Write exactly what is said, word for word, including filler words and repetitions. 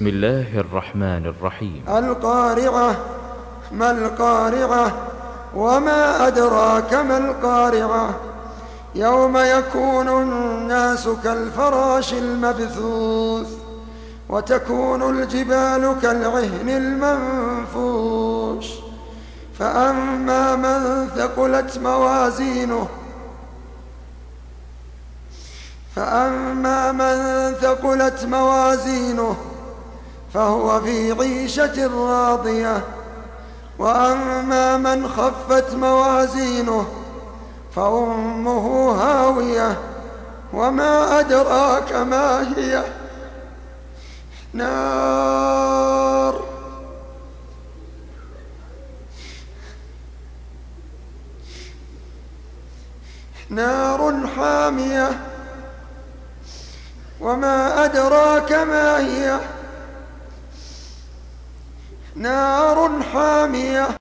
بسم الله الرحمن الرحيم. القارعة. ما القارعة؟ وما أدراك ما القارعة؟ يوم يكون الناس كالفراش المبثوث وتكون الجبال كالعهن المنفوش فأما من ثقلت موازينه فأما من ثقلت موازينه فهو في عيشة راضية وأما من خفت موازينه فأمه هاوية وما أدراك ما هي نار نار حامية وما أدراك ما هي نار حامية.